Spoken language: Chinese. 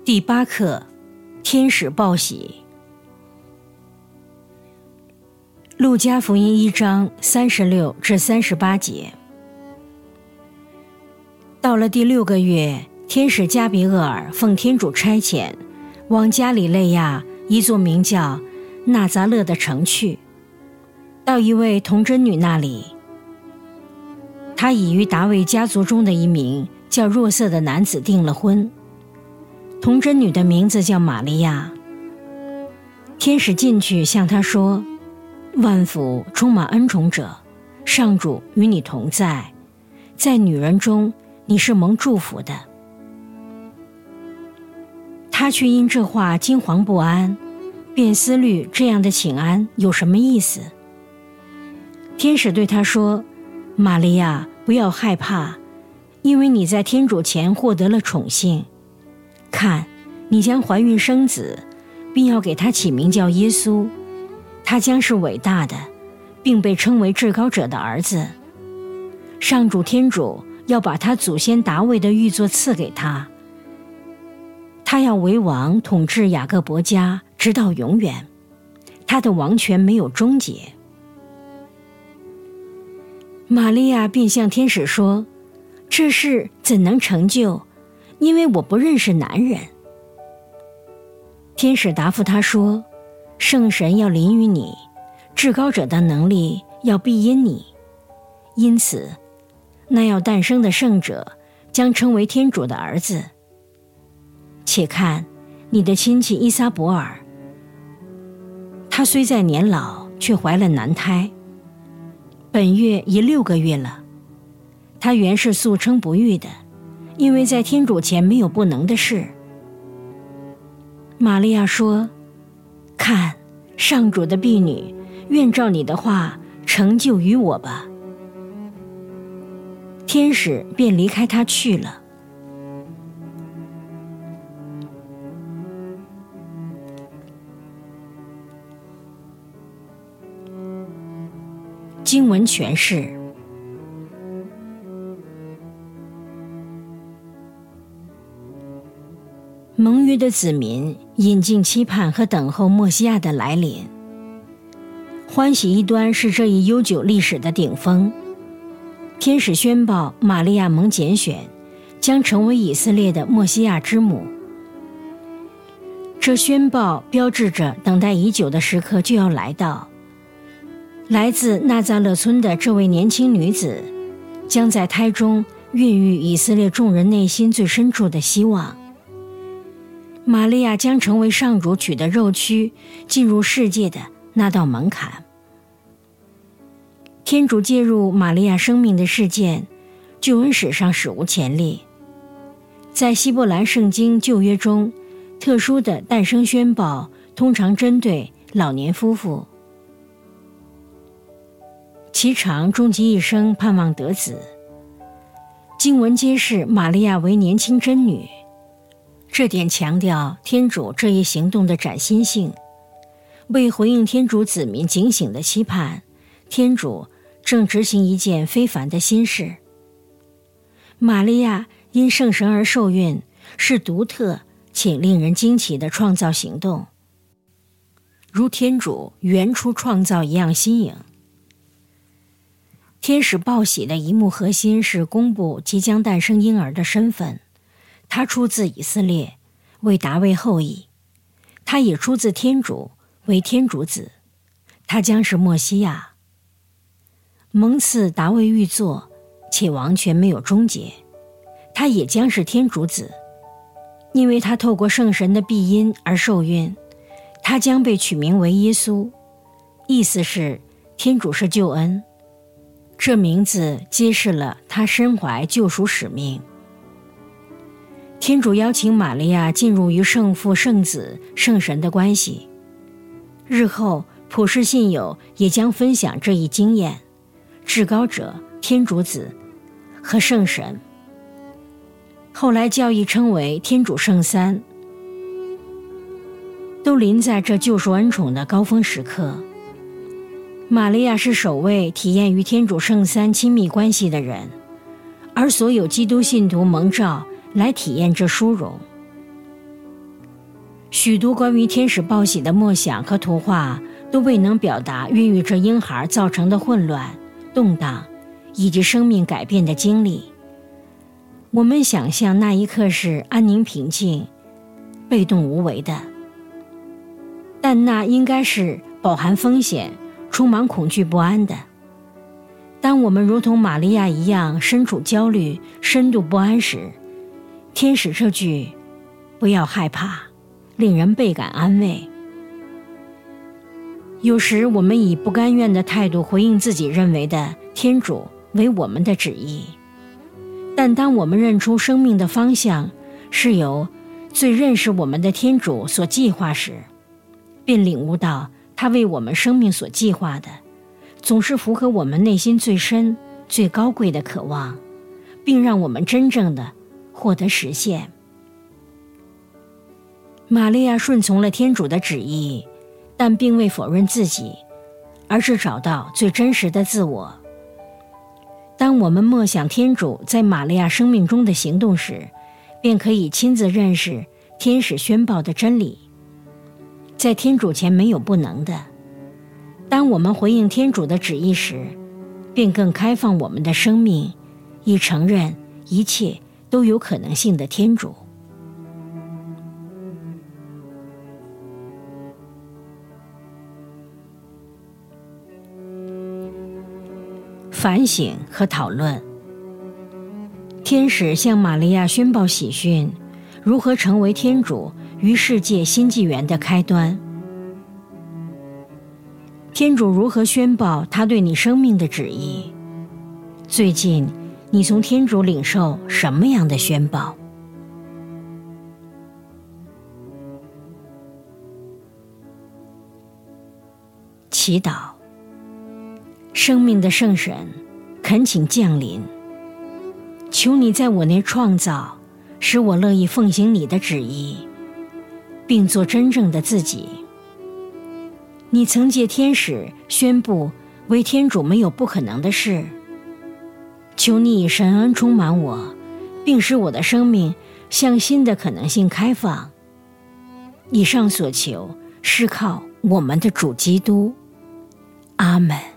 第8课，天使报喜。路加福音1章36至38节。到了第6个月，天使加比厄尔奉天主差遣，往加里肋亚一座名叫纳匝勒的城去，到一位童贞女那里。她已与达味家族中的一名叫若瑟的男子订了婚。童贞女的名字叫玛利亚。天使进去向她说：万福充满恩宠者，上主与你同在，在女人中你是蒙祝福的。她却因这话惊惶不安，便思虑这样的请安有什么意思。天使对她说：玛利亚，不要害怕，因为你在天主前获得了宠幸。看，你将怀孕生子，并要给他起名叫耶稣，他将是伟大的，并被称为至高者的儿子。上主天主要把他祖先达味的御座赐给他，他要为王，统治雅各伯家，直到永远，他的王权没有终结。玛利亚便向天使说：这事怎能成就？因为我不认识男人。天使答复他说：圣神要临于你，至高者的能力要庇荫你，因此那要诞生的圣者将称为天主的儿子。且看，你的亲戚依撒伯尔，他虽在年老，却怀了男胎，本月已6个月了。他原是素称不育的，因为在天主前没有不能的事。玛利亚说：看，上主的婢女，愿照你的话成就于我吧。天使便离开他去了。经文诠释。蒙约的子民引颈期盼和等候默西亚的来临。欢喜一端是这一悠久历史的顶峰。天使宣布玛利亚蒙拣选，将成为以色列的默西亚之母。这宣报标志着等待已久的时刻就要来到。来自纳匝勒村的这位年轻女子，将在胎中孕育以色列众人内心最深处的希望。玛利亚将成为上主取的肉躯进入世界的那道门槛。天主介入玛利亚生命的事件，救恩史上史无前例。在希伯兰圣经旧约中，特殊的诞生宣报通常针对老年夫妇，其长终其一生盼望得子。经文揭示玛利亚为年轻贞女，这点强调天主这一行动的崭新性。为回应天主子民警醒的期盼，天主正执行一件非凡的新事。玛利亚因圣神而受孕，是独特且令人惊奇的创造行动，如天主原初创造一样新颖。天使报喜的一幕核心是公布即将诞生婴儿的身份。他出自以色列，为达味后裔；他也出自天主，为天主子。他将是默西亚。蒙赐达味御座，且王权没有终结。他也将是天主子，因为他透过圣神的庇荫而受孕。他将被取名为耶稣，意思是天主是救恩。这名字揭示了他身怀救赎使命。天主邀请玛利亚进入与圣父、圣子、圣神的关系。日后普世信友也将分享这一经验，至高者、天主子和圣神。后来教义称为天主圣三，都临在这救赎恩宠的高峰时刻。玛利亚是首位体验与天主圣三亲密关系的人，而所有基督信徒蒙召来体验这殊荣。 许多关于天使报喜的默想和图画都未能表达孕育这婴孩造成的混乱、动荡以及生命改变的经历。我们想象那一刻是安宁平静、被动无为的，但那应该是饱含风险、充满恐惧不安的。当我们如同玛利亚一样身处焦虑、深度不安时，天使这句“不要害怕”令人倍感安慰。有时我们以不甘愿的态度回应自己认为的天主为我们的旨意，但当我们认出生命的方向是由最认识我们的天主所计划时，便领悟到他为我们生命所计划的总是符合我们内心最深、最高贵的渴望，并让我们真正的获得实现。玛利亚顺从了天主的旨意，但并未否认自己，而是找到最真实的自我。当我们默想天主在玛利亚生命中的行动时，便可以亲自认识天使宣报的真理。在天主前没有不能的。当我们回应天主的旨意时，便更开放我们的生命，以承认一切都有可能性的天主。反省和讨论。天使向玛利亚宣报喜讯，如何成为天主于世界新纪元的开端。天主如何宣报他对你生命的旨意？最近你从天主领受什么样的宣报？祈祷。生命的圣神，恳请降临，求你在我内创造，使我乐意奉行你的旨意，并做真正的自己。你曾借天使宣布为天主没有不可能的事，求你以神恩充满我，并使我的生命向新的可能性开放。以上所求是靠我们的主基督。阿们。